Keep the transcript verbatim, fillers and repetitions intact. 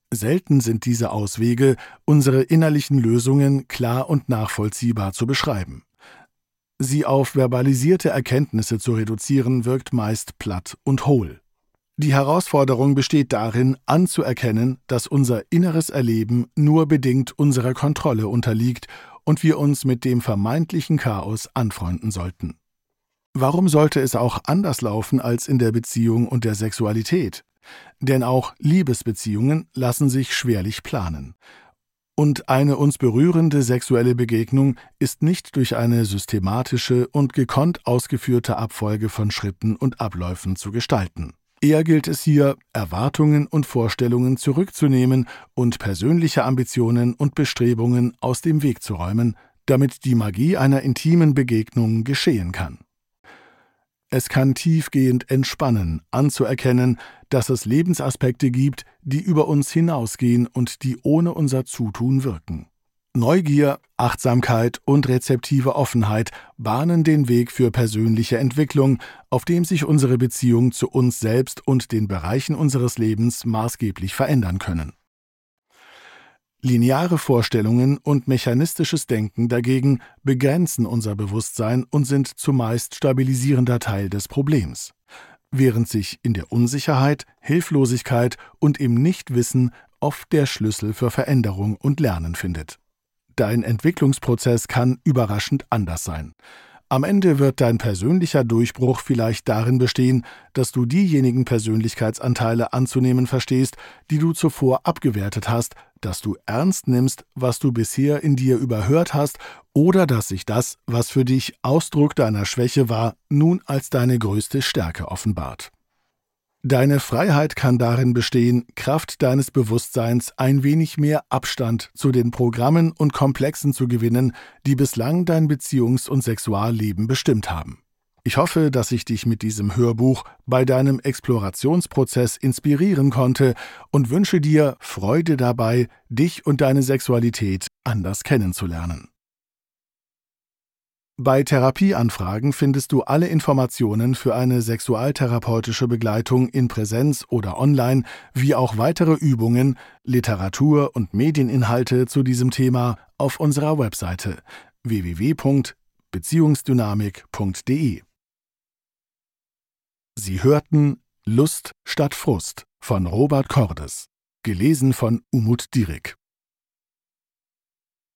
Selten sind diese Auswege, unsere innerlichen Lösungen klar und nachvollziehbar zu beschreiben. Sie auf verbalisierte Erkenntnisse zu reduzieren, wirkt meist platt und hohl. Die Herausforderung besteht darin, anzuerkennen, dass unser inneres Erleben nur bedingt unserer Kontrolle unterliegt und wir uns mit dem vermeintlichen Chaos anfreunden sollten. Warum sollte es auch anders laufen als in der Beziehung und der Sexualität? Denn auch Liebesbeziehungen lassen sich schwerlich planen. Und eine uns berührende sexuelle Begegnung ist nicht durch eine systematische und gekonnt ausgeführte Abfolge von Schritten und Abläufen zu gestalten. Eher gilt es hier, Erwartungen und Vorstellungen zurückzunehmen und persönliche Ambitionen und Bestrebungen aus dem Weg zu räumen, damit die Magie einer intimen Begegnung geschehen kann. Es kann tiefgehend entspannen, anzuerkennen, dass es Lebensaspekte gibt, die über uns hinausgehen und die ohne unser Zutun wirken. Neugier, Achtsamkeit und rezeptive Offenheit bahnen den Weg für persönliche Entwicklung, auf dem sich unsere Beziehung zu uns selbst und den Bereichen unseres Lebens maßgeblich verändern können. Lineare Vorstellungen und mechanistisches Denken dagegen begrenzen unser Bewusstsein und sind zumeist stabilisierender Teil des Problems, während sich in der Unsicherheit, Hilflosigkeit und im Nichtwissen oft der Schlüssel für Veränderung und Lernen findet. Dein Entwicklungsprozess kann überraschend anders sein. Am Ende wird dein persönlicher Durchbruch vielleicht darin bestehen, dass du diejenigen Persönlichkeitsanteile anzunehmen verstehst, die du zuvor abgewertet hast, dass du ernst nimmst, was du bisher in dir überhört hast, oder dass sich das, was für dich Ausdruck deiner Schwäche war, nun als deine größte Stärke offenbart. Deine Freiheit kann darin bestehen, Kraft deines Bewusstseins ein wenig mehr Abstand zu den Programmen und Komplexen zu gewinnen, die bislang dein Beziehungs- und Sexualleben bestimmt haben. Ich hoffe, dass ich dich mit diesem Hörbuch bei deinem Explorationsprozess inspirieren konnte und wünsche dir Freude dabei, dich und deine Sexualität anders kennenzulernen. Bei Therapieanfragen findest du alle Informationen für eine sexualtherapeutische Begleitung in Präsenz oder online, wie auch weitere Übungen, Literatur und Medieninhalte zu diesem Thema auf unserer Webseite w w w punkt beziehungsdynamik punkt d e. Sie hörten Lust statt Frust von Robert Cordes, gelesen von Umut Direk.